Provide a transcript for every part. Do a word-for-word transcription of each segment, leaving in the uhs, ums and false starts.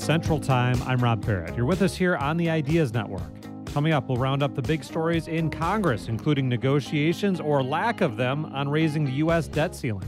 Central Time, I'm Rob Parrott. You're with us here on the Ideas Network. Coming up, we'll round up the big stories in Congress, including negotiations or lack of them on raising the U S debt ceiling.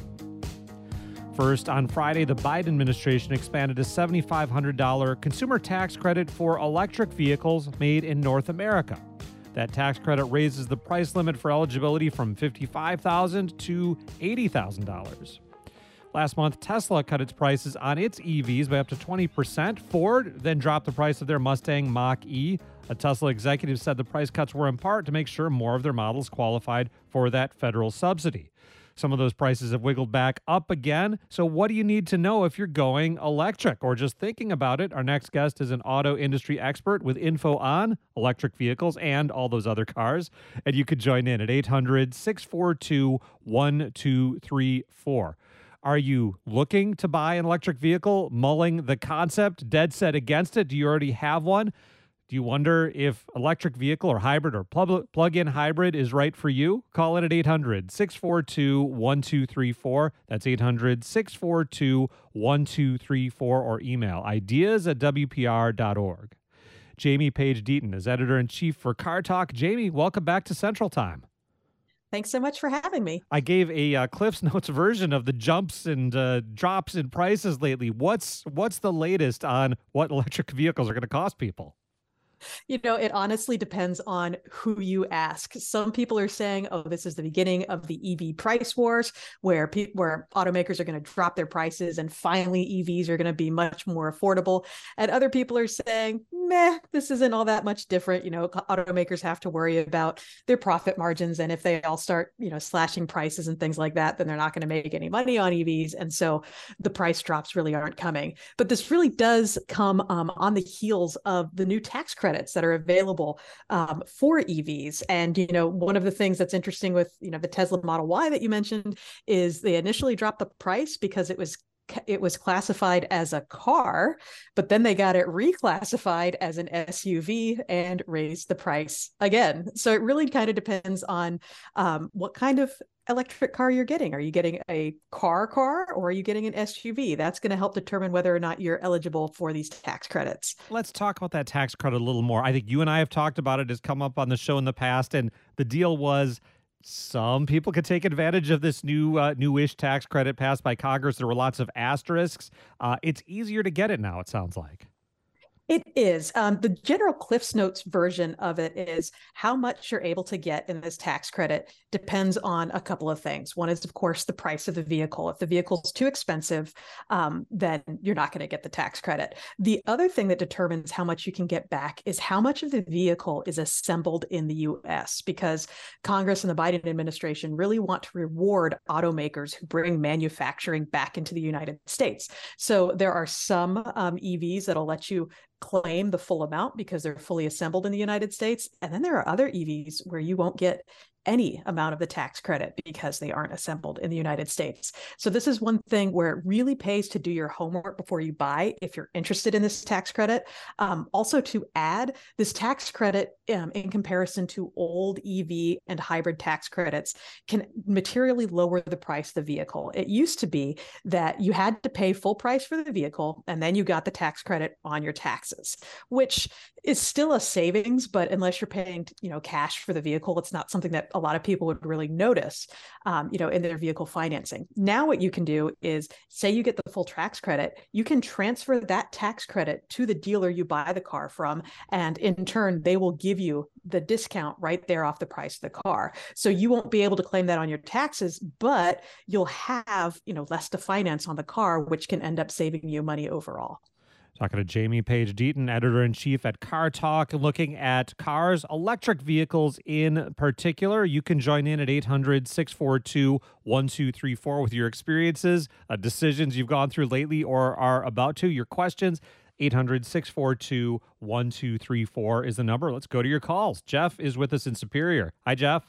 First, on Friday, the Biden administration expanded a seven thousand five hundred dollars consumer tax credit for electric vehicles made in North America. That tax credit raises the price limit for eligibility from fifty-five thousand dollars to eighty thousand dollars. Last month, Tesla cut its prices on its E Vs by up to twenty percent. Ford then dropped the price of their Mustang Mach-E. A Tesla executive said the price cuts were in part to make sure more of their models qualified for that federal subsidy. Some of those prices have wiggled back up again. So what do you need to know if you're going electric or just thinking about it? Our next guest is an auto industry expert with info on electric vehicles and all those other cars. And you could join in at eight hundred, six four two, one two three four. Are you looking to buy an electric vehicle, mulling the concept, dead set against it? Do you already have one? Do you wonder if electric vehicle or hybrid or plug- plug-in hybrid is right for you? Call in at eight hundred, six four two, one two three four. That's eight hundred, six four two, one two three four, or email ideas at w p r dot org. Jamie Page Deaton is editor-in-chief for Car Talk. Jamie, welcome back to Central Time. Thanks so much for having me. I gave a uh, Cliff's Notes version of the jumps and uh, drops in prices lately. What's what's the latest on what electric vehicles are going to cost people? You know, it honestly depends on who you ask. Some people are saying, oh, this is the beginning of the E V price wars, where pe- where automakers are going to drop their prices and finally E Vs are going to be much more affordable. And other people are saying, meh, this isn't all that much different. You know, automakers have to worry about their profit margins. And if they all start, you know, slashing prices and things like that, then they're not going to make any money on E Vs. And so the price drops really aren't coming. But this really does come um, on the heels of the new tax credits that are available um, for E Vs. And, you know, one of the things that's interesting with, you know, the Tesla Model Y that you mentioned is they initially dropped the price because it was it was classified as a car, but then they got it reclassified as an S U V and raised the price again. So it really kind of depends on um, what kind of electric car you're getting. Are you getting a car car or are you getting an S U V? That's going to help determine whether or not you're eligible for these tax credits. Let's talk about that tax credit a little more. I think you and I have talked about it. It's come up on the show in the past, and the deal was some people could take advantage of this new, uh, newish tax credit passed by Congress. There were lots of asterisks. Uh, it's easier to get it now, it sounds like. It is. Um, the general Cliff's Notes version of it is how much you're able to get in this tax credit depends on a couple of things. One is, of course, the price of the vehicle. If the vehicle's too expensive, um, then you're not going to get the tax credit. The other thing that determines how much you can get back is how much of the vehicle is assembled in the U S, because Congress and the Biden administration really want to reward automakers who bring manufacturing back into the United States. So there are some um, E Vs that'll let you claim the full amount because they're fully assembled in the United States. And then there are other E Vs where you won't get any amount of the tax credit because they aren't assembled in the United States. So this is one thing where it really pays to do your homework before you buy if you're interested in this tax credit. Um, also to add, this tax credit um, in comparison to old E V and hybrid tax credits can materially lower the price of the vehicle. It used to be that you had to pay full price for the vehicle and then you got the tax credit on your taxes, which is still a savings, but unless you're paying, you know, cash for the vehicle, it's not something that a lot of people would really notice, um, you know, in their vehicle financing. Now what you can do is say you get the full tax credit, you can transfer that tax credit to the dealer you buy the car from. And in turn, they will give you the discount right there off the price of the car. So you won't be able to claim that on your taxes, but you'll have, you know, less to finance on the car, which can end up saving you money overall. Talking to Jamie Page Deaton, editor-in-chief at Car Talk, looking at cars, electric vehicles in particular. You can join in at eight hundred, six four two, one two three four with your experiences, uh, decisions you've gone through lately or are about to, your questions. eight hundred, six four two, one two three four is the number. Let's go to your calls. Jeff is with us in Superior. Hi, Jeff.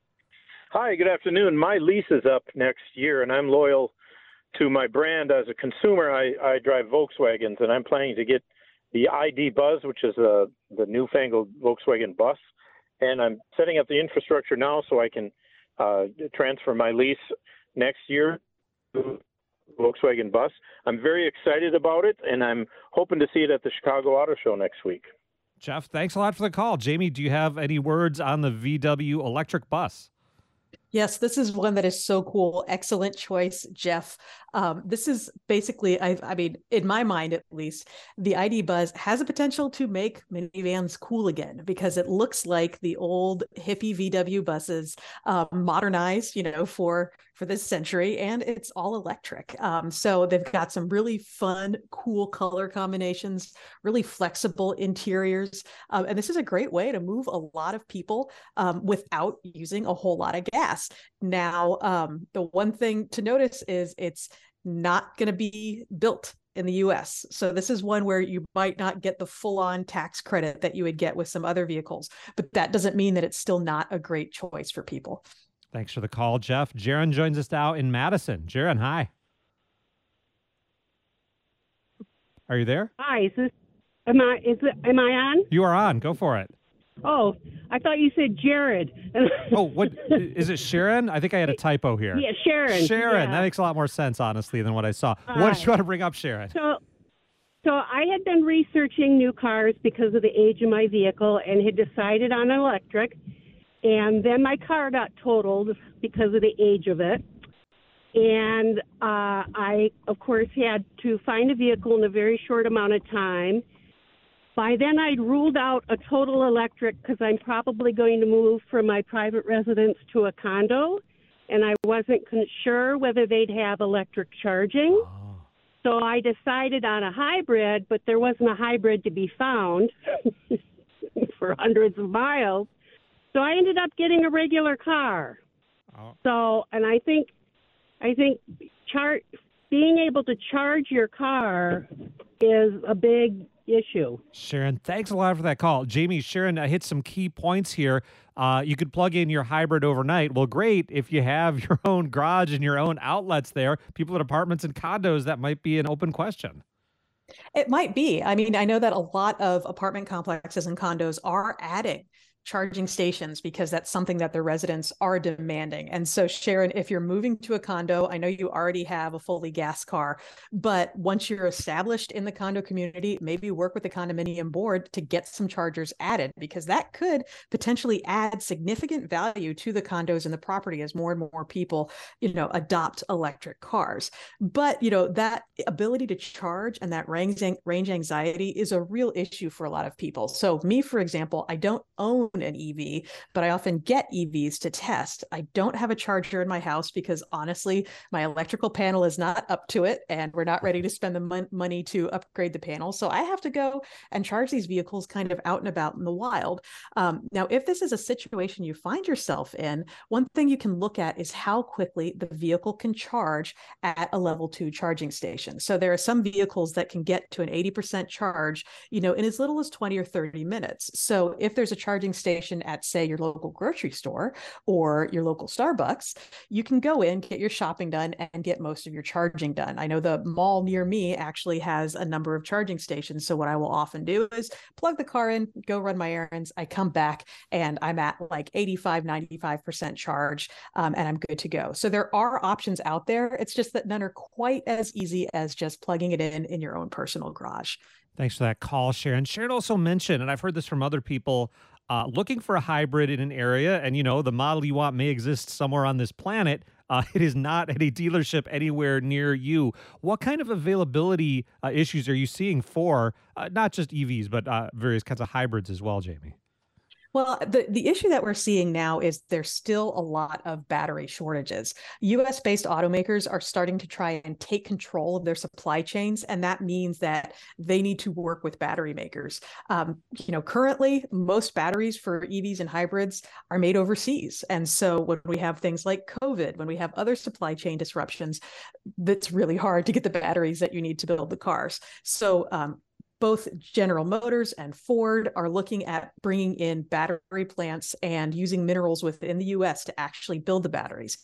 Hi, good afternoon. My lease is up next year, and I'm loyal to my brand as a consumer. I, I drive Volkswagens, and I'm planning to get the I D Buzz, which is a, the newfangled Volkswagen bus. And I'm setting up the infrastructure now so I can uh, transfer my lease next year to Volkswagen bus. I'm very excited about it, and I'm hoping to see it at the Chicago Auto Show next week. Jeff, thanks a lot for the call. Jamie, do you have any words on the V W electric bus? Yes, this is one that is so cool. Excellent choice, Jeff. Um, this is basically, I, I mean, in my mind at least, the I D Buzz has a potential to make minivans cool again because it looks like the old hippie V W buses, um, modernized, you know, for for this century, and it's all electric. Um, so they've got some really fun, cool color combinations, really flexible interiors, um, and this is a great way to move a lot of people um, without using a whole lot of gas. Now, um, the one thing to notice is it's not going to be built in the U S. So this is one where you might not get the full-on tax credit that you would get with some other vehicles, but that doesn't mean that it's still not a great choice for people. Thanks for the call, Jeff. Jaron joins us now in Madison. Jaron, hi. Are you there? Hi, is this, am I, is it, am I on? You are on. Go for it. Oh, I thought you said Jared. Oh, what is it, Sharon? I think I had a typo here. Yeah, Sharon. Sharon. Yeah. That makes a lot more sense, honestly, than what I saw. All what right. did you want to bring up, Sharon? So, so I had been researching new cars because of the age of my vehicle and had decided on an electric. And then my car got totaled because of the age of it. And uh, I, of course, had to find a vehicle in a very short amount of time. By then, I'd ruled out a total electric because I'm probably going to move from my private residence to a condo, and I wasn't sure whether they'd have electric charging. Oh. So I decided on a hybrid, but there wasn't a hybrid to be found for hundreds of miles. So I ended up getting a regular car. Oh. So, and I think, I think char- being able to charge your car is a big issue. Sharon, thanks a lot for that call. Jamie, Sharon uh, hit some key points here. Uh, you could plug in your hybrid overnight. Well, great. If you have your own garage and your own outlets there, people in apartments and condos, that might be an open question. It might be. I mean, I know that a lot of apartment complexes and condos are adding charging stations because that's something that the residents are demanding. And so, Sharon, if you're moving to a condo, I know you already have a fully gas car, but once you're established in the condo community, maybe work with the condominium board to get some chargers added, because that could potentially add significant value to the condos and the property as more and more people, you know, adopt electric cars. But, you know, that ability to charge and that range, range anxiety is a real issue for a lot of people. So me, for example, I don't own an E V, but I often get E Vs to test. I don't have a charger in my house because honestly, my electrical panel is not up to it and we're not ready to spend the mon- money to upgrade the panel. So I have to go and charge these vehicles kind of out and about in the wild. Um, now, if this is a situation you find yourself in, one thing you can look at is how quickly the vehicle can charge at a level two charging station. So there are some vehicles that can get to an eighty percent charge, you know, in as little as twenty or thirty minutes. So if there's a charging station at, say, your local grocery store or your local Starbucks, you can go in, get your shopping done, and get most of your charging done. I know the mall near me actually has a number of charging stations. So what I will often do is plug the car in, go run my errands. I come back and I'm at like eighty-five, ninety-five percent charge, um, and I'm good to go. So there are options out there. It's just that none are quite as easy as just plugging it in in your own personal garage. Thanks for that call, Sharon. Sharon also mentioned, and I've heard this from other people, uh, looking for a hybrid in an area, and, you know, the model you want may exist somewhere on this planet. Uh, it is not at a dealership anywhere near you. What kind of availability uh, issues are you seeing for uh, not just E Vs, but uh, various kinds of hybrids as well, Jamie? Well, the, the issue that we're seeing now is there's still a lot of battery shortages. U S-based automakers are starting to try and take control of their supply chains, and that means that they need to work with battery makers. Um, you know, currently, most batteries for E Vs and hybrids are made overseas. And so when we have things like COVID, when we have other supply chain disruptions, that's really hard to get the batteries that you need to build the cars. So um, both General Motors and Ford are looking at bringing in battery plants and using minerals within the U S to actually build the batteries.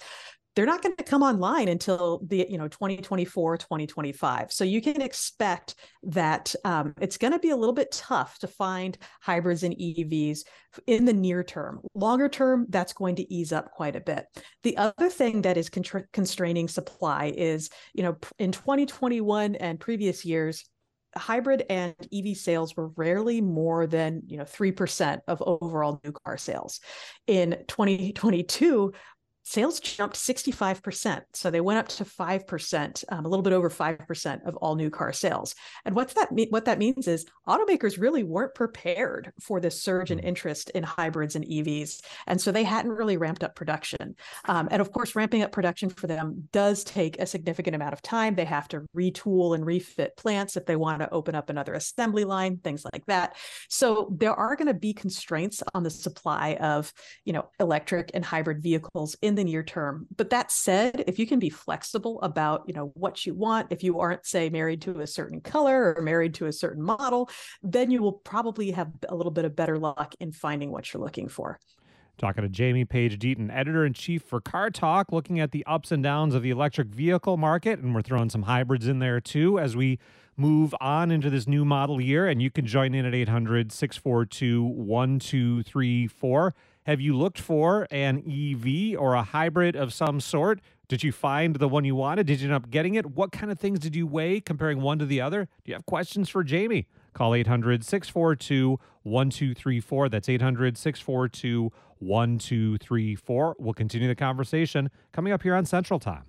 they're not going to come online until the, you know, twenty twenty-four, twenty twenty-five. So you can expect that um, it's going to be a little bit tough to find hybrids and E Vs in the near term. Longer term, that's going to ease up quite a bit. The other thing that is contra- constraining supply is, you know, in twenty twenty-one and previous years, hybrid and E V sales were rarely more than, you know, three percent of overall new car sales. In twenty twenty-two, sales jumped sixty-five percent. So they went up to five percent, um, a little bit over five percent of all new car sales. And what's that mean? What that means is automakers really weren't prepared for this surge in interest in hybrids and E Vs. And so they hadn't really ramped up production. Um, and of course, ramping up production for them does take a significant amount of time. They have to retool and refit plants if they want to open up another assembly line, things like that. So there are going to be constraints on the supply of, you know, electric and hybrid vehicles in the near term. But that said, if you can be flexible about, you know, what you want, if you aren't, say, married to a certain color or married to a certain model, then you will probably have a little bit of better luck in finding what you're looking for. Talking to Jamie Page Deaton, editor-in-chief for Car Talk, looking at the ups and downs of the electric vehicle market, and we're throwing some hybrids in there too as we move on into this new model year. And you can join in at eight hundred, six four two, one two three four. Have you looked for an E V or a hybrid of some sort? Did you find the one you wanted? Did you end up getting it? What kind of things did you weigh comparing one to the other? Do you have questions for Jamie? Call eight hundred, six four two, one two three four. That's eight hundred, six four two, one two three four. We'll continue the conversation coming up here on Central Time.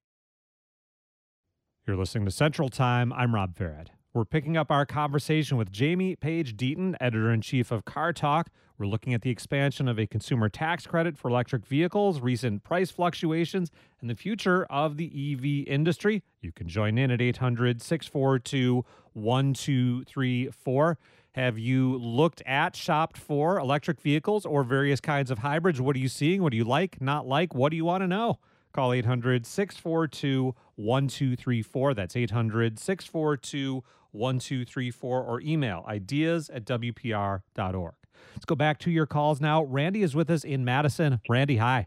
You're listening to Central Time. I'm Rob Farrad. We're picking up our conversation with Jamie Page Deaton, editor-in-chief of Car Talk. We're looking at the expansion of a consumer tax credit for electric vehicles, recent price fluctuations, and the future of the E V industry. You can join in at eight hundred, six four two, one two three four. Have you looked at, shopped for electric vehicles or various kinds of hybrids? What are you seeing? What do you like, not like? What do you want to know? Call eight hundred, six four two, one two three four. That's eight hundred, six four two, one two three four, or email ideas at w p r dot org. Let's go back to your calls now. Randy is with us in Madison. Randy, hi.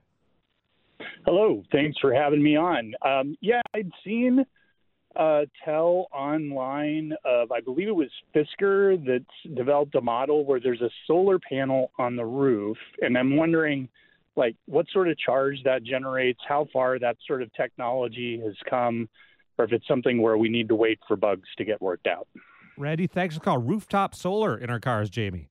Hello. Thanks for having me on. Um, yeah, I'd seen uh, tell online of, I believe it was Fisker, that's developed a model where there's a solar panel on the roof. And I'm wondering, like, what sort of charge that generates, how far that sort of technology has come, or if it's something where we need to wait for bugs to get worked out. Randy, thanks for calling. Rooftop solar in our cars, Jamie.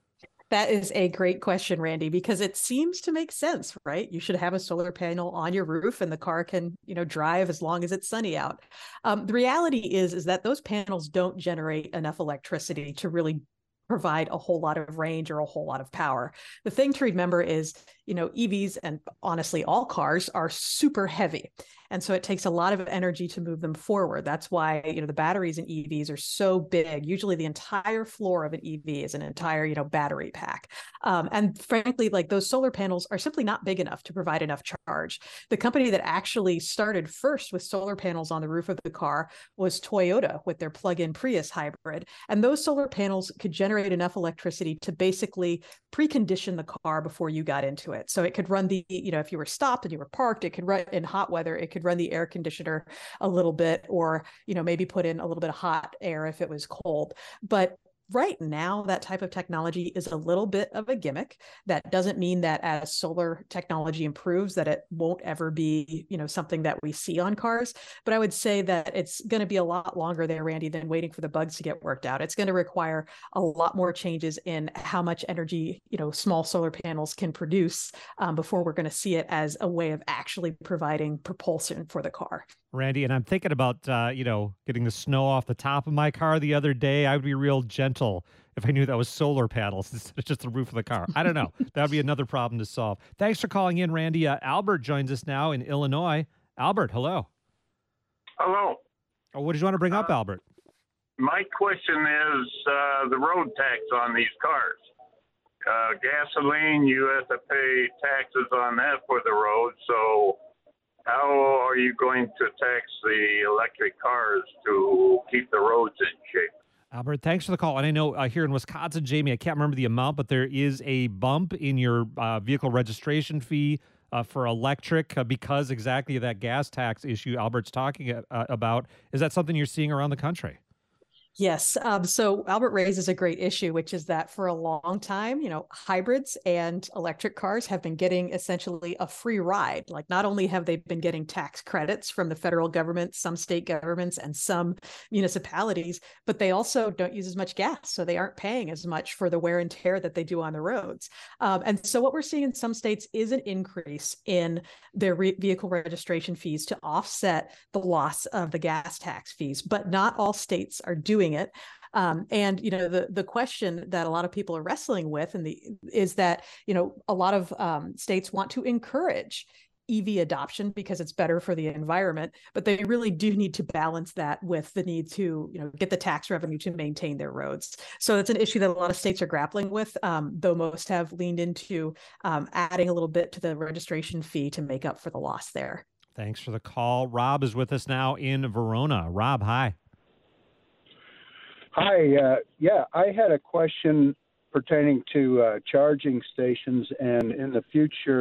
That is a great question, Randy, because it seems to make sense, right? You should have a solar panel on your roof and the car can, you know, drive as long as it's sunny out. Um, the reality is, is that those panels don't generate enough electricity to really provide a whole lot of range or a whole lot of power. The thing to remember is, you know, E Vs and honestly all cars are super heavy. And so it takes a lot of energy to move them forward. That's why, you know, the batteries in E Vs are so big. Usually the entire floor of an E V is an entire, you know, battery pack. Um, and frankly, like those solar panels are simply not big enough to provide enough charge. The company that actually started first with solar panels on the roof of the car was Toyota with their plug-in Prius hybrid. And those solar panels could generate enough electricity to basically precondition the car before you got into it. So it could run the, you know, if you were stopped and you were parked, it could run in hot weather, it could run the air conditioner a little bit, or, you know, maybe put in a little bit of hot air if it was cold. But right now, that type of technology is a little bit of a gimmick. That doesn't mean that as solar technology improves, that it won't ever be, you know, something that we see on cars. But I would say that it's going to be a lot longer there, Randy, than waiting for the bugs to get worked out. It's going to require a lot more changes in how much energy, you know, small solar panels can produce um, before we're going to see it as a way of actually providing propulsion for the car. Randy, and I'm thinking about, uh, you know, getting the snow off the top of my car the other day. I would be real gentle if I knew that was solar panels instead of just the roof of the car. I don't know. That would be another problem to solve. Thanks for calling in, Randy. Uh, Albert joins us now in Illinois. Albert, hello. Hello. Oh, what did you want to bring up, Uh, Albert? My question is uh, the road tax on these cars. Uh, gasoline, you have to pay taxes on that for the road. So how are you going to tax the electric cars to keep the roads in shape? Albert, thanks for the call. And I know uh, here in Wisconsin, Jamie, I can't remember the amount, but there is a bump in your uh, vehicle registration fee uh, for electric uh, because exactly of that gas tax issue Albert's talking uh, about. Is that something you're seeing around the country? Yes. Um, so Albert raises a great issue, which is that for a long time, you know, hybrids and electric cars have been getting essentially a free ride. Like, not only have they been getting tax credits from the federal government, some state governments, and some municipalities, but they also don't use as much gas. So they aren't paying as much for the wear and tear that they do on the roads. Um, and so what we're seeing in some states is an increase in their re- vehicle registration fees to offset the loss of the gas tax fees, but not all states are doing it. Um, and, you know, the, the question that a lot of people are wrestling with and the is that, you know, a lot of um, states want to encourage E V adoption because it's better for the environment, but they really do need to balance that with the need to, you know, get the tax revenue to maintain their roads. So it's an issue that a lot of states are grappling with, um, though most have leaned into um, adding a little bit to the registration fee to make up for the loss there. Thanks for the call. Rob is with us now in Verona. Rob, hi. Hi. Uh, yeah, I had a question pertaining to uh, charging stations, and in the future,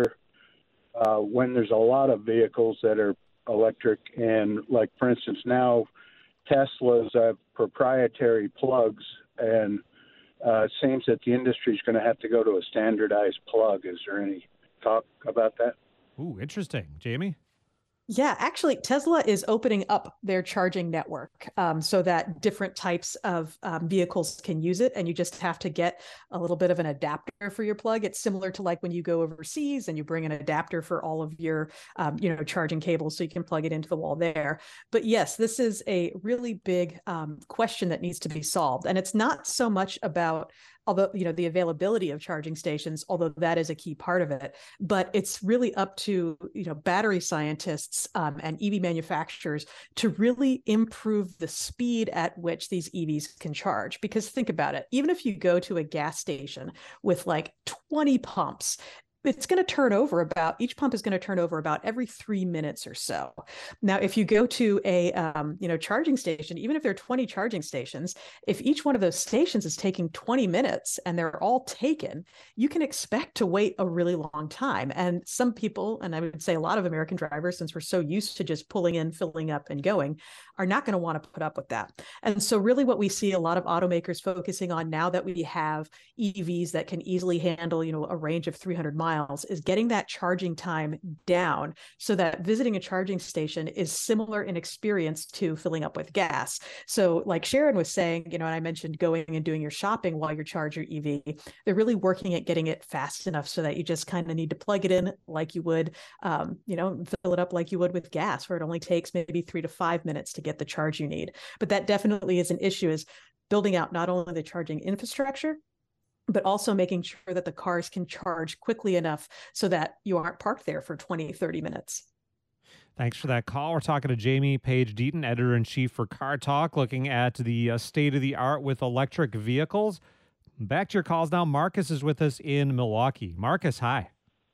uh, when there's a lot of vehicles that are electric, and like, for instance, now Tesla's have proprietary plugs, and uh, it seems that the industry is going to have to go to a standardized plug. Is there any talk about that? Ooh, interesting. Jamie? Yeah, actually, Tesla is opening up their charging network um, so that different types of um, vehicles can use it. And you just have to get a little bit of an adapter for your plug. It's similar to like when you go overseas and you bring an adapter for all of your, um, you know, charging cables so you can plug it into the wall there. But yes, this is a really big um, question that needs to be solved. And it's not so much about although, you know, the availability of charging stations, although that is a key part of it, but it's really up to, you know, battery scientists um, and E V manufacturers to really improve the speed at which these E Vs can charge. Because think about it, even if you go to a gas station with like twenty pumps, it's going to turn over about, each pump is going to turn over about every three minutes or so. Now, if you go to a, um, you know, charging station, even if there are twenty charging stations, if each one of those stations is taking twenty minutes and they're all taken, you can expect to wait a really long time. And some people, and I would say a lot of American drivers, since we're so used to just pulling in, filling up and going, are not going to want to put up with that. And so really what we see a lot of automakers focusing on now that we have E Vs that can easily handle, you know, a range of three hundred miles is getting that charging time down so that visiting a charging station is similar in experience to filling up with gas. So like Sharon was saying, you know, and I mentioned going and doing your shopping while you charge your E V, they're really working at getting it fast enough so that you just kind of need to plug it in like you would, um, you know, fill it up like you would with gas, where it only takes maybe three to five minutes to get the charge you need. But that definitely is an issue, is building out not only the charging infrastructure, but also making sure that the cars can charge quickly enough so that you aren't parked there for twenty, thirty minutes. Thanks for that call. We're talking to Jamie Page Deaton, editor-in-chief for Car Talk, looking at the uh, state of the art with electric vehicles. Back to your calls now. Marcus is with us in Milwaukee. Marcus, hi.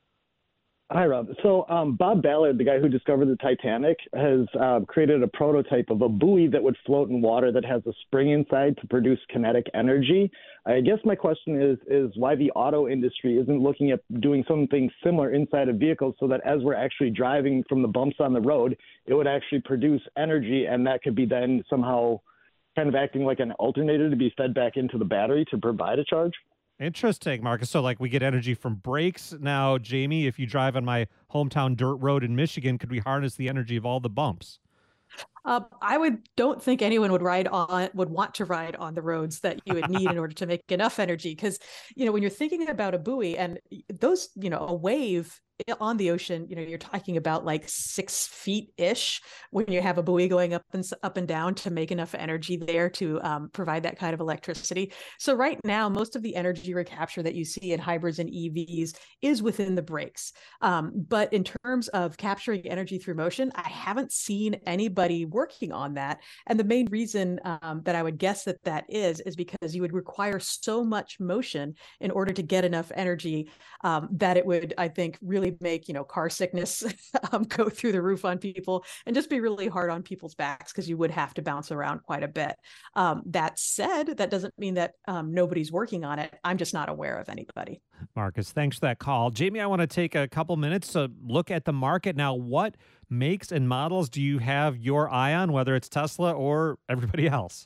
Hi, Rob. So um, Bob Ballard, the guy who discovered the Titanic, has uh, created a prototype of a buoy that would float in water that has a spring inside to produce kinetic energy. I guess my question is, is why the auto industry isn't looking at doing something similar inside of vehicles so that as we're actually driving from the bumps on the road, it would actually produce energy, and that could be then somehow kind of acting like an alternator to be fed back into the battery to provide a charge? Interesting, Marcus. So like we get energy from brakes. Now, Jamie, if you drive on my hometown dirt road in Michigan, could we harness the energy of all the bumps? Uh, I would don't think anyone would ride on would want to ride on the roads that you would need in order to make enough energy. Because, you know, when you're thinking about a buoy and those, you know, a wave on the ocean, you know, you're talking about like six feet ish when you have a buoy going up and up and down to make enough energy there to um, provide that kind of electricity. So right now, most of the energy recapture that you see in hybrids and E Vs is within the brakes. Um, but in terms of capturing energy through motion, I haven't seen anybody working on that. And the main reason um, that I would guess that that is, is because you would require so much motion in order to get enough energy um, that it would, I think, really make, you know, car sickness um, go through the roof on people and just be really hard on people's backs because you would have to bounce around quite a bit. Um, that said, that doesn't mean that um, nobody's working on it. I'm just not aware of anybody. Marcus, thanks for that call. Jamie, I want to take a couple minutes to look at the market now. What makes and models do you have your eye on, whether it's Tesla or everybody else?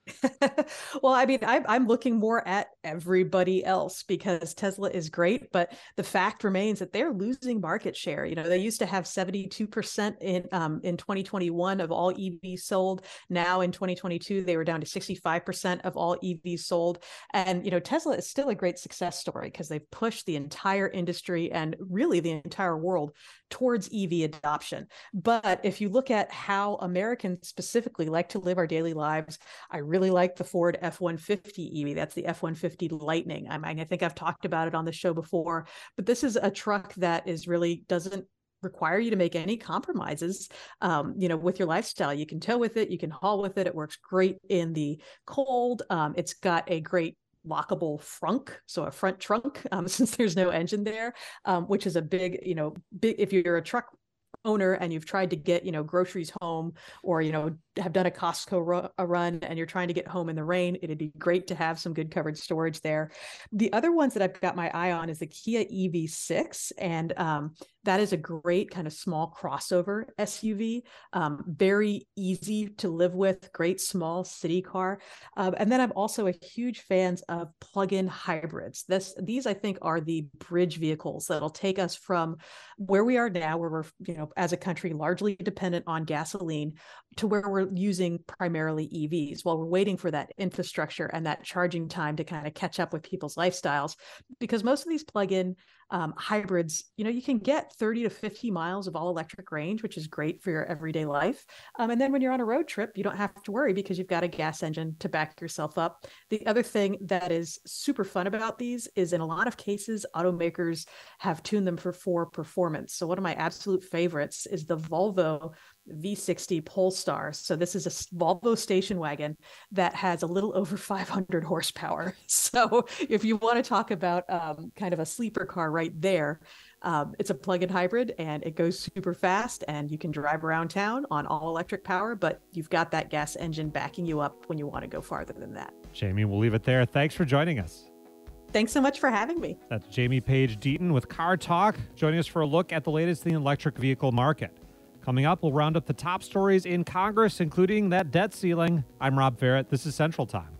Well, I mean, I'm, I'm looking more at everybody else because Tesla is great, but the fact remains that they're losing market share. You know, they used to have seventy-two percent in um, in twenty twenty-one of all E Vs sold. Now in twenty twenty-two, they were down to sixty-five percent of all E Vs sold. And, you know, Tesla is still a great success story because they've pushed the entire industry and really the entire world towards E V adoption. But if you look at how Americans specifically like to live our daily lives, I really really like the Ford F one fifty E V. That's the F one fifty Lightning. I mean, I think I've talked about it on the show before, but this is a truck that is really doesn't require you to make any compromises, um, you know, with your lifestyle. You can tow with it, you can haul with it. It works great in the cold. Um, it's got a great lockable frunk, so a front trunk, um, since there's no engine there, um, which is a big, you know, big, if you're a truck owner and you've tried to get, you know, groceries home, or, you know, have done a Costco ru- a run and you're trying to get home in the rain, it'd be great to have some good covered storage there. The other ones that I've got my eye on is the Kia E V six. And um, that is a great kind of small crossover S U V, um, very easy to live with, great small city car. Um, and then I'm also a huge fan of plug-in hybrids. This, these I think are the bridge vehicles that'll take us from where we are now, where we're, you know, as a country largely dependent on gasoline, to where we're using primarily E Vs while we're waiting for that infrastructure and that charging time to kind of catch up with people's lifestyles. Because most of these plug-in um, hybrids, you know, you can get thirty to fifty miles of all electric range, which is great for your everyday life. Um, and then when you're on a road trip, you don't have to worry because you've got a gas engine to back yourself up. The other thing that is super fun about these is in a lot of cases, automakers have tuned them for, for performance. So one of my absolute favorites is the Volvo V sixty Polestar. So this is a Volvo station wagon that has a little over five hundred horsepower. So if you want to talk about um, kind of a sleeper car right there, um, it's a plug-in hybrid and it goes super fast and you can drive around town on all electric power, but you've got that gas engine backing you up when you want to go farther than that. Jamie, we'll leave it there. Thanks for joining us. Thanks so much for having me. That's Jamie Page Deaton with Car Talk, joining us for a look at the latest in the electric vehicle market. Coming up, we'll round up the top stories in Congress, including that debt ceiling. I'm Rob Ferrett. This is Central Time.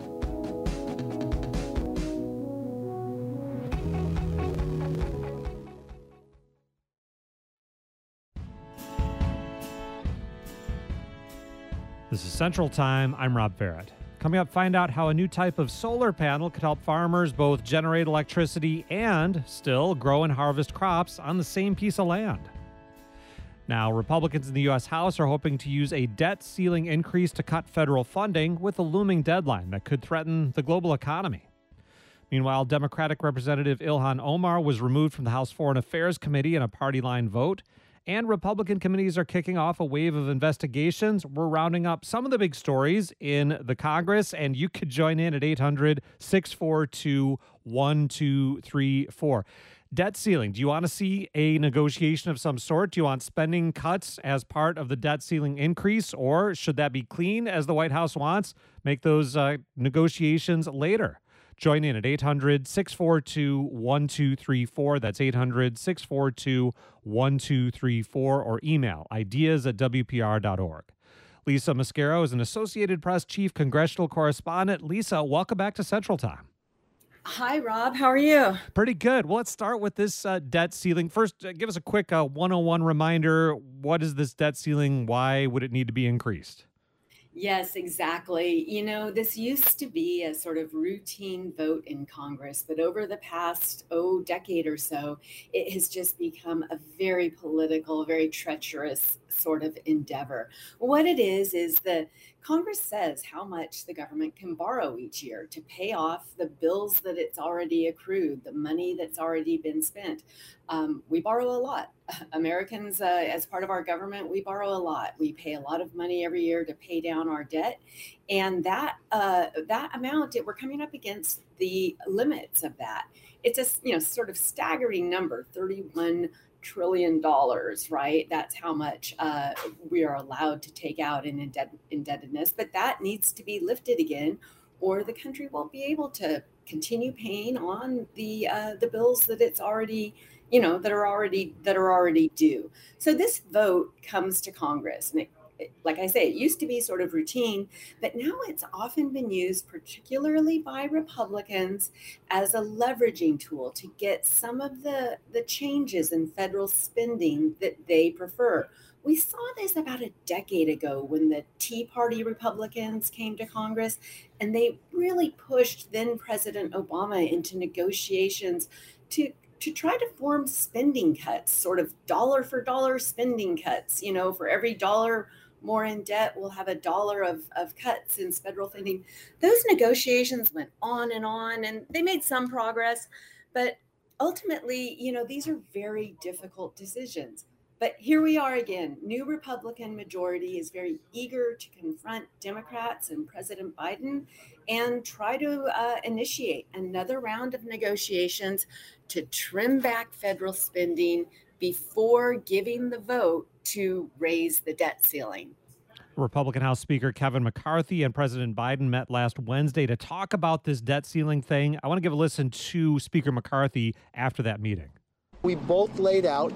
This is Central Time. I'm Rob Ferrett. Coming up, find out how a new type of solar panel could help farmers both generate electricity and still grow and harvest crops on the same piece of land. Now, Republicans in the U S House are hoping to use a debt ceiling increase to cut federal funding with a looming deadline that could threaten the global economy. Meanwhile, Democratic Representative Ilhan Omar was removed from the House Foreign Affairs Committee in a party line vote, and Republican committees are kicking off a wave of investigations. We're rounding up some of the big stories in the Congress, and you could join in at eight hundred, six four two, one two three four. Debt ceiling. Do you want to see a negotiation of some sort? Do you want spending cuts as part of the debt ceiling increase, or should that be clean as the White House wants? Make those uh, negotiations later. Join in at eight hundred, six four two, one two three four. That's eight hundred, six four two, one two three four, or email ideas at w p r dot org. Lisa Mascaro is an Associated Press chief congressional correspondent. Lisa, welcome back to Central Time. Hi, Rob. How are you? Pretty good. Well, let's start with this uh, debt ceiling. First, uh, give us a quick uh, one oh one reminder. What is this debt ceiling? Why would it need to be increased? Yes, exactly. You know, this used to be a sort of routine vote in Congress, but over the past, oh, decade or so, it has just become a very political, very treacherous sort of endeavor. What it is, is the Congress says how much the government can borrow each year to pay off the bills that it's already accrued, the money that's already been spent. Um, we borrow a lot. Americans, uh, as part of our government, we borrow a lot. We pay a lot of money every year to pay down our debt. And that uh, that amount, we're coming up against the limits of that. It's a you know sort of staggering number, thirty-one trillion dollars, right? That's how much uh, we are allowed to take out in indebt- indebtedness. But that needs to be lifted again, or the country won't be able to continue paying on the uh, the bills that it's already, you know, that are already that are already due. So this vote comes to Congress, and it, it, like I say, it used to be sort of routine, but now it's often been used, particularly by Republicans, as a leveraging tool to get some of the, the changes in federal spending that they prefer. We saw this about a decade ago when the Tea Party Republicans came to Congress, and they really pushed then President Obama into negotiations to to try to form spending cuts, sort of dollar for dollar spending cuts. You know, for every dollar more in debt, we'll have a dollar of, of cuts in federal funding. Those negotiations went on and on, and they made some progress. But ultimately, you know, these are very difficult decisions. But here we are again. New Republican majority is very eager to confront Democrats and President Biden and try to uh, initiate another round of negotiations to trim back federal spending before giving the vote to raise the debt ceiling. Republican House Speaker Kevin McCarthy and President Biden met last Wednesday to talk about this debt ceiling thing. I want to give a listen to Speaker McCarthy after that meeting. We both laid out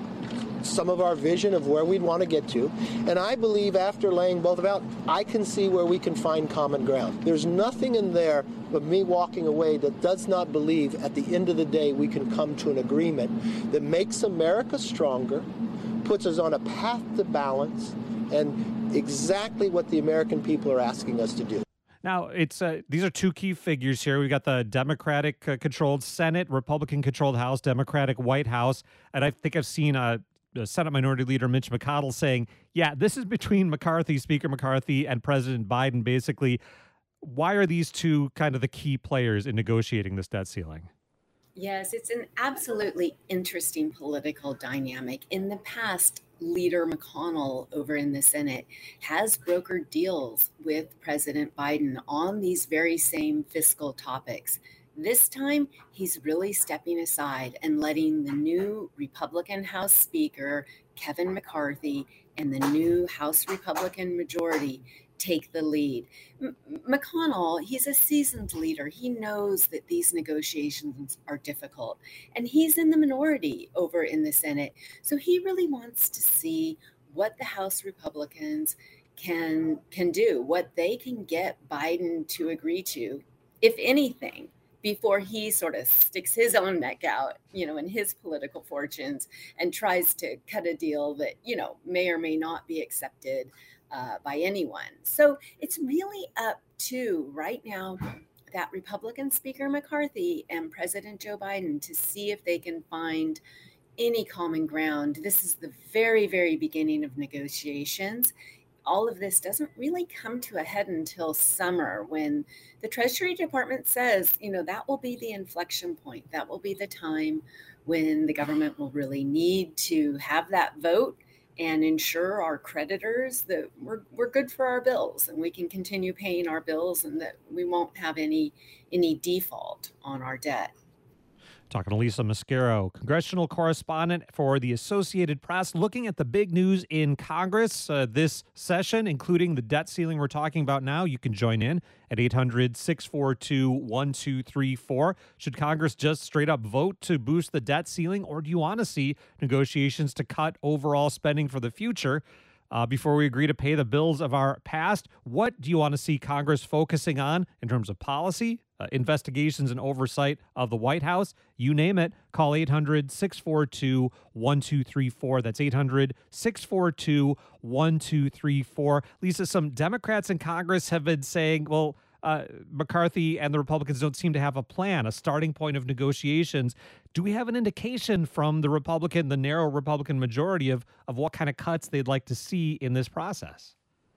some of our vision of where we'd want to get to. And I believe after laying both of out, I can see where we can find common ground. There's nothing in there but me walking away that does not believe at the end of the day we can come to an agreement that makes America stronger, puts us on a path to balance, and exactly what the American people are asking us to do. Now, it's uh, these are two key figures here. We've got the Democratic-controlled Senate, Republican-controlled House, Democratic White House, and I think I've seen a Uh, Senate Minority Leader Mitch McConnell saying, yeah, this is between McCarthy, Speaker McCarthy, and President Biden, basically. Why are these two kind of the key players in negotiating this debt ceiling? Yes, it's an absolutely interesting political dynamic. In the past, Leader McConnell over in the Senate has brokered deals with President Biden on these very same fiscal topics. This time, he's really stepping aside and letting the new Republican House Speaker, Kevin McCarthy, and the new House Republican majority take the lead. M- McConnell, he's a seasoned leader. He knows that these negotiations are difficult, and he's in the minority over in the Senate. So he really wants to see what the House Republicans can, can do, what they can get Biden to agree to, if anything, before he sort of sticks his own neck out, you know, in his political fortunes and tries to cut a deal that, you know, may or may not be accepted uh, by anyone. So it's really up to right now that Republican Speaker McCarthy and President Joe Biden to see if they can find any common ground. This is the very, very beginning of negotiations. All of this doesn't really come to a head until summer when the Treasury Department says, you know, that will be the inflection point. That will be the time when the government will really need to have that vote and ensure our creditors that we're, we're good for our bills and we can continue paying our bills and that we won't have any, any default on our debt. Talking to Lisa Mascaro, congressional correspondent for the Associated Press, looking at the big news in Congress uh, this session, including the debt ceiling we're talking about now. You can join in at eight hundred, six four two, one two three four. Should Congress just straight up vote to boost the debt ceiling, or do you want to see negotiations to cut overall spending for the future? Uh, before we agree to pay the bills of our past, what do you want to see Congress focusing on in terms of policy, uh, investigations, and oversight of the White House? You name it. Call eight hundred, six four two, one two three four. That's eight hundred, six four two, one two three four. Lisa, some Democrats in Congress have been saying, well, Uh, McCarthy and the Republicans don't seem to have a plan, a starting point of negotiations. Do we have an indication from the Republican, the narrow Republican majority of, of what kind of cuts they'd like to see in this process?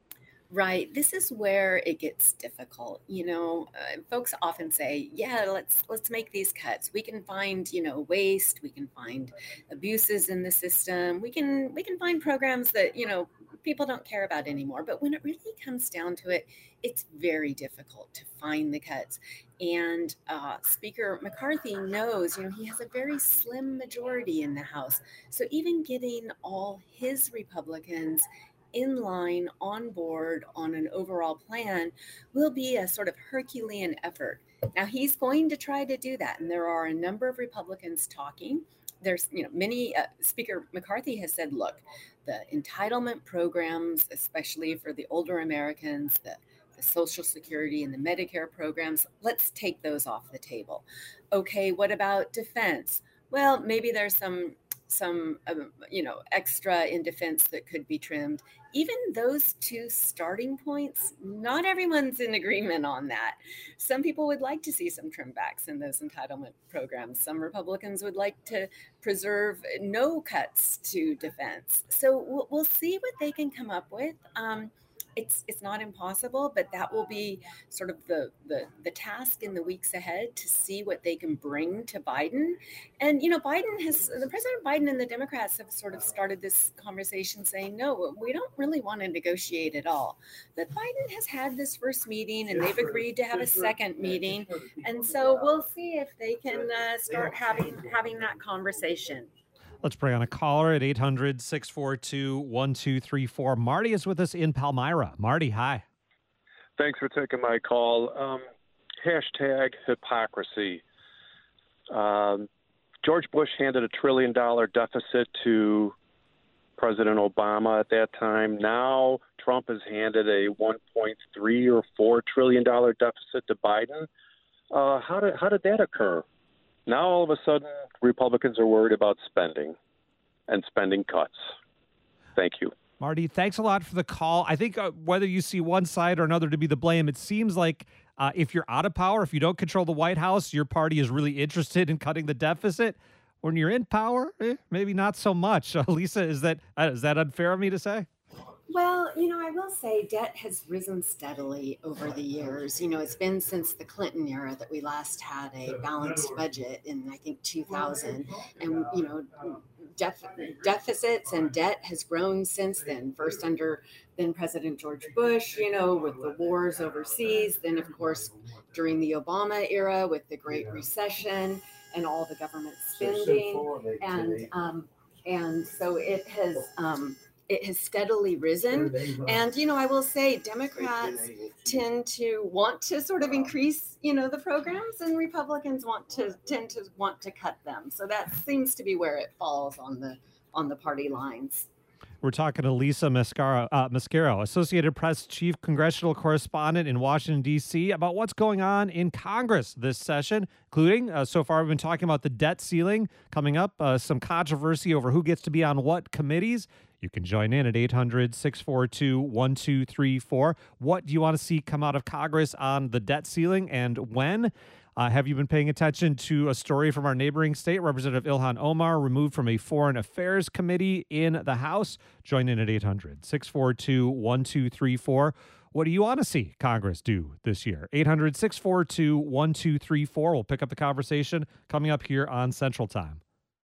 Right. This is where it gets difficult. You know, uh, folks often say, "Yeah, let's let's make these cuts. We can find, you know, waste. We can find abuses in the system. We can we can find programs that, you know, people don't care about anymore." But when it really comes down to it, it's very difficult to find the cuts. And uh, Speaker McCarthy knows, you know, he has a very slim majority in the House. So even getting all his Republicans in line, on board, on an overall plan will be a sort of Herculean effort. Now, he's going to try to do that. And there are a number of Republicans talking. There's, you know, many, uh, Speaker McCarthy has said, look, the entitlement programs, especially for the older Americans, the, the Social Security and the Medicare programs, let's take those off the table. Okay, what about defense? Well, maybe there's some some, um, you know, extra in defense that could be trimmed. Even those two starting points, not everyone's in agreement on that. Some people would like to see some trim backs in those entitlement programs. Some Republicans would like to preserve no cuts to defense. So we'll, we'll see what they can come up with. Um, It's it's not impossible, but that will be sort of the, the the task in the weeks ahead to see what they can bring to Biden. And, you know, Biden has, the President Biden and the Democrats have sort of started this conversation saying, no, we don't really want to negotiate at all. But Biden has had this first meeting and they've agreed to have a second meeting. And so we'll see if they can uh, start having having that conversation. Let's bring on a caller at eight hundred, six four two, one two three four. Marty is with us in Palmyra. Marty, hi. Thanks for taking my call. Um, hashtag hypocrisy. Um, George Bush handed a trillion dollar deficit to President Obama at that time. Now Trump has handed a one point three or four trillion dollar deficit to Biden. Uh, how did how did that occur? Now, all of a sudden, Republicans are worried about spending and spending cuts. Thank you. Marty, thanks a lot for the call. I think uh, whether you see one side or another to be the blame, it seems like uh, if you're out of power, if you don't control the White House, your party is really interested in cutting the deficit. When you're in power, eh, maybe not so much. Uh, Lisa, is that uh, is that unfair of me to say? Well, you know, I will say debt has risen steadily over the years. You know, it's been since the Clinton era that we last had a balanced budget in, I think, two thousand. And, you know, def- deficits and debt has grown since then. First under then President George Bush, you know, with the wars overseas. Then, of course, during the Obama era with the Great Recession and all the government spending. And, um, and so it has... Um, It has steadily risen. And, you know, I will say Democrats tend to want to sort of increase, you know, the programs, and Republicans want to tend to want to cut them. So that seems to be where it falls on the on the party lines. We're talking to Lisa Mascaro, uh, Mascaro, Associated Press Chief Congressional Correspondent in Washington, D C, about what's going on in Congress this session, including, uh, so far we've been talking about the debt ceiling coming up, uh, some controversy over who gets to be on what committees. You can join in at eight hundred, six four two, one two three four. What do you want to see come out of Congress on the debt ceiling, and when? Uh, have you been paying attention to a story from our neighboring state? Representative Ilhan Omar removed from a Foreign Affairs Committee in the House. Join in at eight hundred, six four two, one two three four. What do you want to see Congress do this year? eight hundred, six four two, one two three four. We'll pick up the conversation coming up here on Central Time.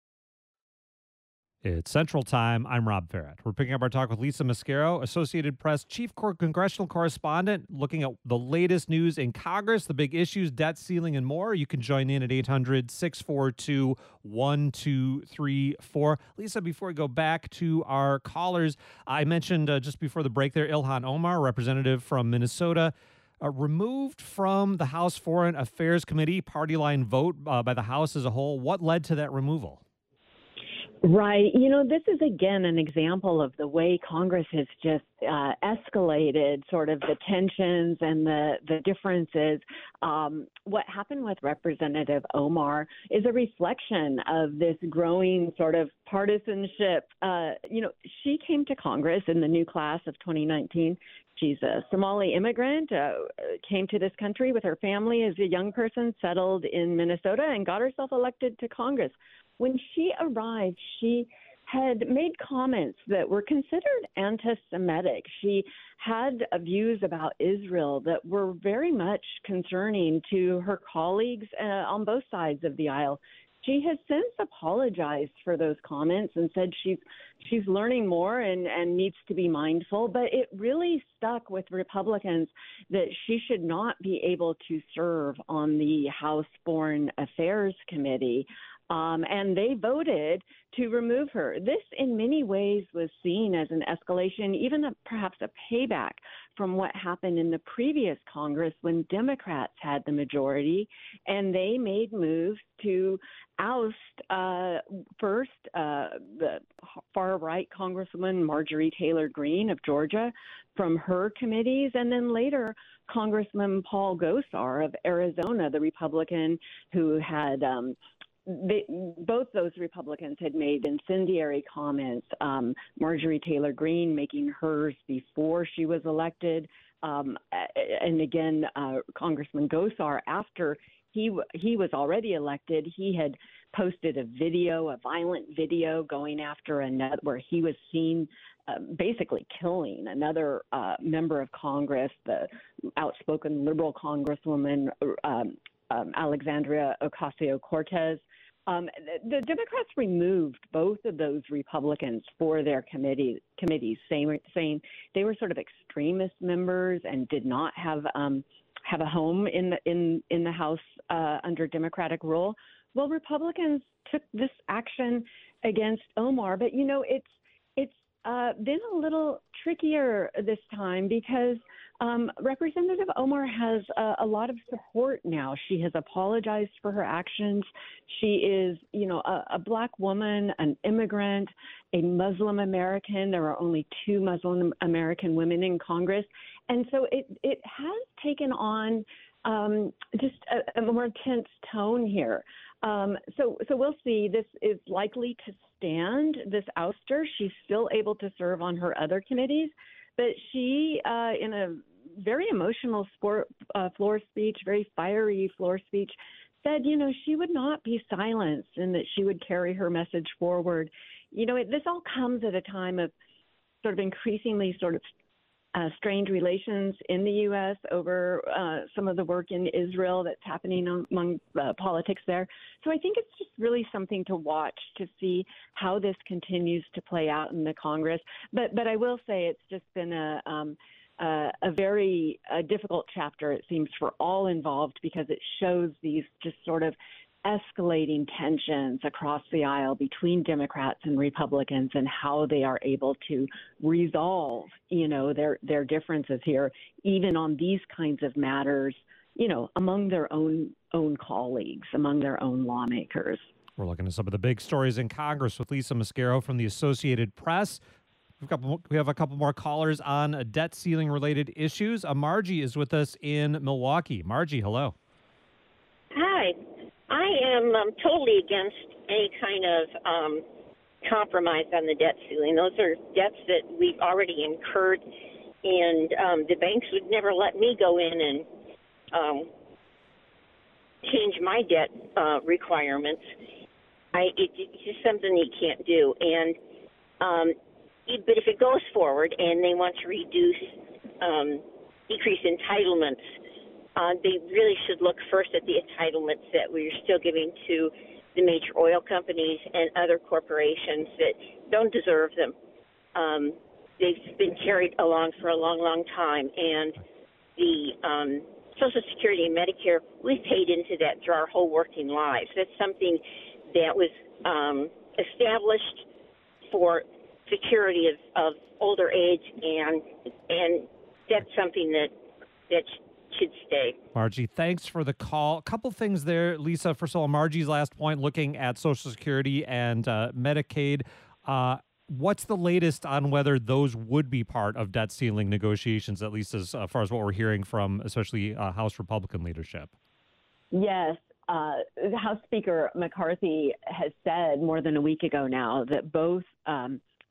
It's Central Time. I'm Rob Farrett. We're picking up our talk with Lisa Mascaro, Associated Press Chief Congressional Correspondent, looking at the latest news in Congress, the big issues, debt ceiling, and more. You can join in at eight hundred, six four two, one two three four. Lisa, before we go back to our callers, I mentioned uh, just before the break there, Ilhan Omar, representative from Minnesota, uh, removed from the House Foreign Affairs Committee, party line vote uh, by the House as a whole. What led to that removal? Right. You know, this is, again, an example of the way Congress has just uh, escalated sort of the tensions and the, the differences. Um, what happened with Representative Omar is a reflection of this growing sort of partisanship. Uh, you know, she came to Congress in the new class of twenty nineteen. She's a Somali immigrant, uh, came to this country with her family as a young person, settled in Minnesota, and got herself elected to Congress. When she arrived, she had made comments that were considered anti-Semitic. She had uh, views about Israel that were very much concerning to her colleagues uh, on both sides of the aisle. She has since apologized for those comments and said she's she's learning more and, and needs to be mindful. But it really stuck with Republicans that she should not be able to serve on the House Foreign Affairs Committee. Um, and they voted to remove her. This, in many ways, was seen as an escalation, even a, perhaps a payback from what happened in the previous Congress when Democrats had the majority, and they made moves to oust uh, first uh, the far-right Congresswoman Marjorie Taylor Greene of Georgia from her committees, and then later Congressman Paul Gosar of Arizona, the Republican who had um, They, both those Republicans had made incendiary comments. Um, Marjorie Taylor Greene making hers before she was elected, um, and again, uh, Congressman Gosar after he he was already elected. He had posted a video, a violent video, going after a net where he was seen uh, basically killing another uh, member of Congress, the outspoken liberal Congresswoman um, um, Alexandria Ocasio-Cortez. Um, the, the Democrats removed both of those Republicans for their committee committees, saying, saying they were sort of extremist members and did not have um, have a home in the in in the House uh, under Democratic rule. Well, Republicans took this action against Omar, but you know it's it's uh, been a little trickier this time because Um, Representative Omar has a, a lot of support now. She has apologized for her actions. She is, you know, a, a black woman, an immigrant, a Muslim American. There are only two Muslim American women in Congress. And so it, it has taken on um, just a, a more tense tone here. Um, so, so we'll see. This is likely to stand, this ouster. She's still able to serve on her other committees. But she, uh, in a very emotional sport, uh, floor speech, very fiery floor speech, said, you know, she would not be silenced and that she would carry her message forward. You know, it, this all comes at a time of sort of increasingly sort of uh, strained relations in the U S over uh, some of the work in Israel that's happening among uh, politics there. So I think it's just really something to watch to see how this continues to play out in the Congress. But but I will say it's just been a um, uh, a very uh, difficult chapter, it seems, for all involved because it shows these just sort of escalating tensions across the aisle between Democrats and Republicans and how they are able to resolve, you know, their, their differences here, even on these kinds of matters, you know, among their own own colleagues, among their own lawmakers. We're looking at some of the big stories in Congress with Lisa Mascaro from the Associated Press. We've got, we have a couple more callers on uh, debt ceiling related issues. Uh, Margie is with us in Milwaukee. Margie, hello. Hi. I am um, totally against any kind of um, compromise on the debt ceiling. Those are debts that we've already incurred, and um, the banks would never let me go in and um, change my debt uh, requirements. I, it, it's just something you can't do. And um, it, but if it goes forward and they want to reduce, um, decrease entitlements, Uh, they really should look first at the entitlements that we're still giving to the major oil companies and other corporations that don't deserve them. Um, they've been carried along for a long, long time, and the um, Social Security and Medicare, we've paid into that through our whole working lives. That's something that was um, established for security of, of older age, and and that's something that that should stay. Margie, thanks for the call. A couple things there, Lisa. First of all, Margie's last point, looking at Social Security and uh, Medicaid. Uh, what's the latest on whether those would be part of debt ceiling negotiations, at least as uh, far as what we're hearing from especially uh, House Republican leadership? Yes. Uh, House Speaker McCarthy has said more than a week ago now that both um,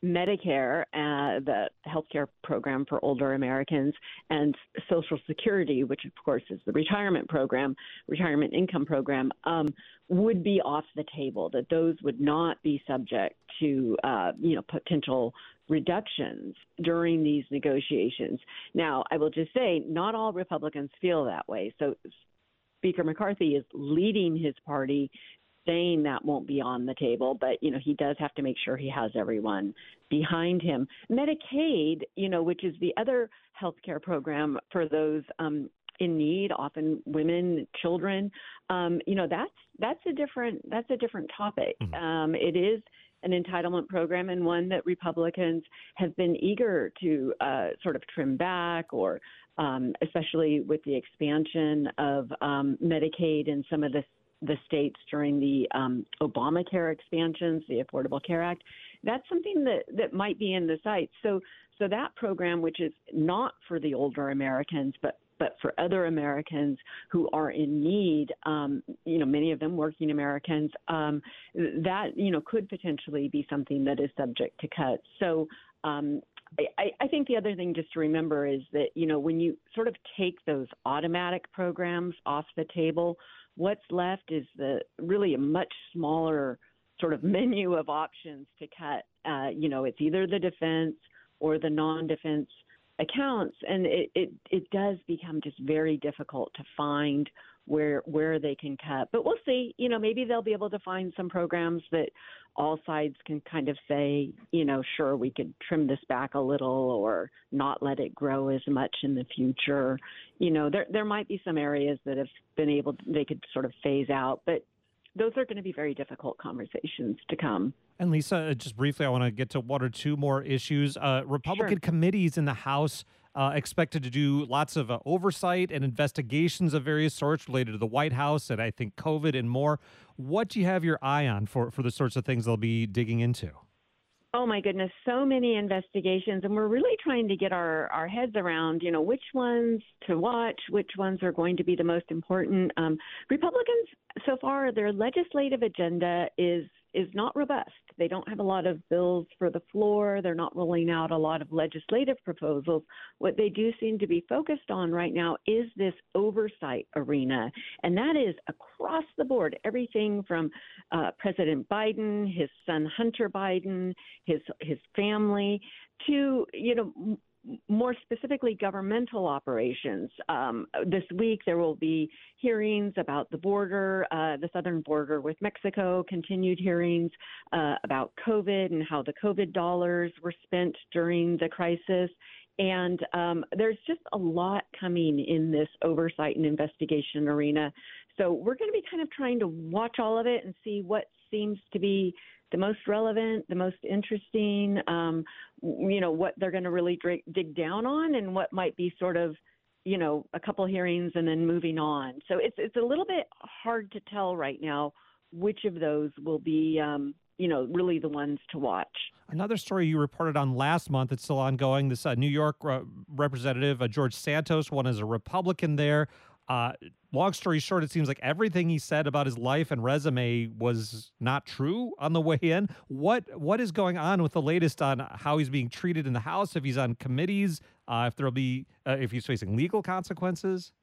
Medicare, uh, the healthcare program for older Americans, and Social Security, which of course is the retirement program, retirement income program, um, would be off the table, that those would not be subject to, uh, you know, potential reductions during these negotiations. Now, I will just say, not all Republicans feel that way. So Speaker McCarthy is leading his party, saying that won't be on the table, but, you know, he does have to make sure he has everyone behind him. Medicaid, you know, which is the other health care program for those um, in need, often women, children, um, you know, that's that's a different that's a different topic. Mm-hmm. Um, it is an entitlement program, and one that Republicans have been eager to uh, sort of trim back, or um, especially with the expansion of um, Medicaid in some of the the states during the um, Obamacare expansions, the Affordable Care Act. That's something that, that might be in the sights. So, so that program, which is not for the older Americans, but but for other Americans who are in need, um, you know, many of them working Americans, um, that, you know, could potentially be something that is subject to cuts. So um, I, I think the other thing just to remember is that, you know, when you sort of take those automatic programs off the table, what's left is the really a much smaller sort of menu of options to cut. Uh, you know, it's either the defense or the non-defense accounts, and it, it, it does become just very difficult to find where where they can cut. But we'll see. You know, maybe they'll be able to find some programs that all sides can kind of say, you know, sure, we could trim this back a little or not let it grow as much in the future. You know, there there might be some areas that have been able to, they could sort of phase out, but those are going to be very difficult conversations to come. And Lisa, just briefly, I want to get to one or two more issues. Uh, Republican Sure. committees in the House uh, expected to do lots of uh, oversight and investigations of various sorts related to the White House and I think COVID and more. What do you have your eye on for, for the sorts of things they'll be digging into? Oh, my goodness, so many investigations, and we're really trying to get our, our heads around, you know, which ones to watch, which ones are going to be the most important. Um, Republicans, so far, their legislative agenda is is not robust. They don't have a lot of bills for the floor. They're not rolling out a lot of legislative proposals. What they do seem to be focused on right now is this oversight arena, and that is across the board, everything from uh, President Biden, his son Hunter Biden, his his family, to, you know, more specifically, governmental operations. Um, this week, there will be hearings about the border, uh, the southern border with Mexico, continued hearings uh, about COVID and how the COVID dollars were spent during the crisis. And um, there's just a lot coming in this oversight and investigation arena. So we're going to be kind of trying to watch all of it and see what seems to be the most relevant, the most interesting, um, you know, what they're going to really dig, dig down on, and what might be sort of, you know, a couple hearings and then moving on. So it's it's a little bit hard to tell right now which of those will be, um, you know, really the ones to watch. Another story you reported on last month, it's still ongoing. This uh, New York uh, representative, uh, George Santos, won as a Republican there. Uh, long story short, it seems like everything he said about his life and resume was not true on the way in. What What is going on with the latest on how he's being treated in the House, if he's on committees, uh, if there'll be, uh, if he's facing legal consequences?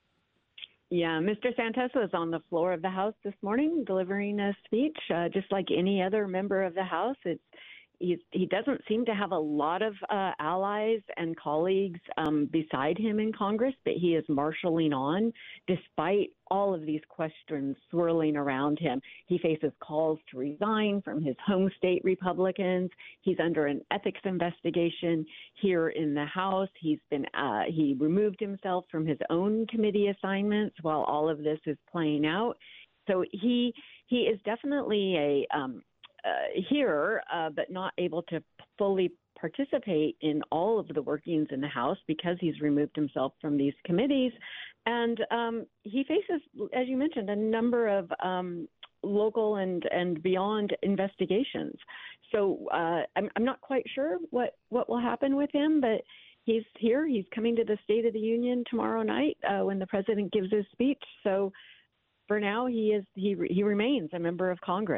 Yeah, Mister Santos was on the floor of the House this morning delivering a speech, uh, just like any other member of the House. It's He's, he doesn't seem to have a lot of uh, allies and colleagues um, beside him in Congress, but he is marshaling on despite all of these questions swirling around him. He faces calls to resign from his home state Republicans. He's under an ethics investigation here in the House. He's been uh, he removed himself from his own committee assignments while all of this is playing out. So he he is definitely a um, Uh, here, uh, but not able to fully participate in all of the workings in the House because he's removed himself from these committees. And um, he faces, as you mentioned, a number of um, local and, and beyond investigations. So uh, I'm, I'm not quite sure what, what will happen with him, but he's here. He's coming to the State of the Union tomorrow night uh, when the president gives his speech. So for now, he is he he remains a member of Congress.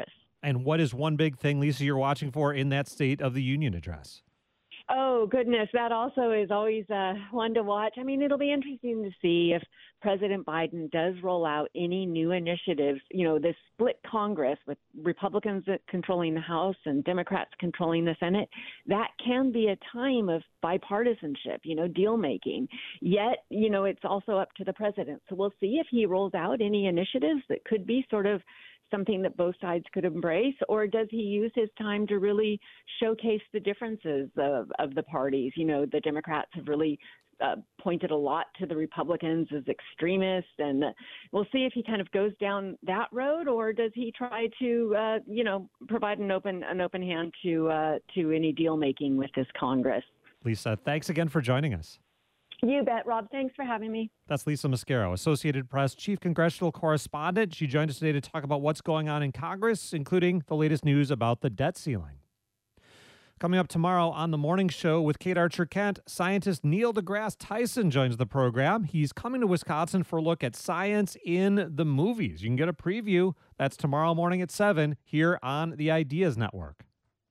And what is one big thing, Lisa, you're watching for in that State of the Union address? Oh, goodness. That also is always uh, one to watch. I mean, it'll be interesting to see if President Biden does roll out any new initiatives. You know, this split Congress with Republicans controlling the House and Democrats controlling the Senate, that can be a time of bipartisanship, you know, deal making. Yet, you know, it's also up to the president. So we'll see if he rolls out any initiatives that could be sort of something that both sides could embrace, or does he use his time to really showcase the differences of, of the parties? You know, the Democrats have really uh, pointed a lot to the Republicans as extremists, and we'll see if he kind of goes down that road, or does he try to, uh, you know, provide an open an open hand to uh, to any deal making with this Congress? Lisa, thanks again for joining us. You bet, Rob. Thanks for having me. That's Lisa Mascaro, Associated Press Chief Congressional Correspondent. She joined us today to talk about what's going on in Congress, including the latest news about the debt ceiling. Coming up tomorrow on the morning show with Kate Archer-Kent, scientist Neil deGrasse Tyson joins the program. He's coming to Wisconsin for a look at science in the movies. You can get a preview. That's tomorrow morning at seven here on the Ideas Network.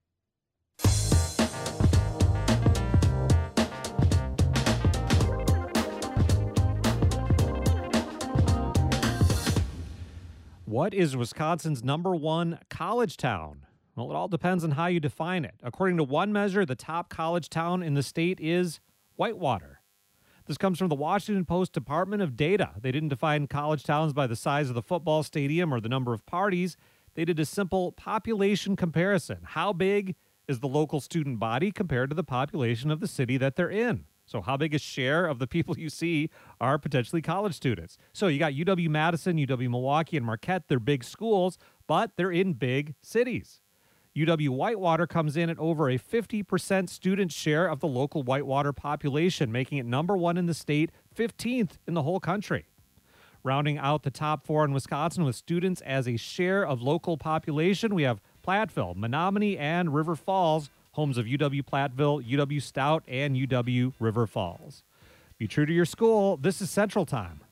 What is Wisconsin's number one college town? Well, it all depends on how you define it. According to one measure, the top college town in the state is Whitewater. This comes from the Washington Post Department of Data. They didn't define college towns by the size of the football stadium or the number of parties. They did a simple population comparison. How big is the local student body compared to the population of the city that they're in? So how big a share of the people you see are potentially college students? So you got U W-Madison, U W-Milwaukee, and Marquette. They're big schools, but they're in big cities. U W-Whitewater comes in at over a fifty percent student share of the local Whitewater population, making it number one in the state, fifteenth in the whole country. Rounding out the top four in Wisconsin with students as a share of local population, we have Platteville, Menominee, and River Falls, homes of U W-Platteville, U W-Stout, and U W-River Falls. Be true to your school. This is Central Time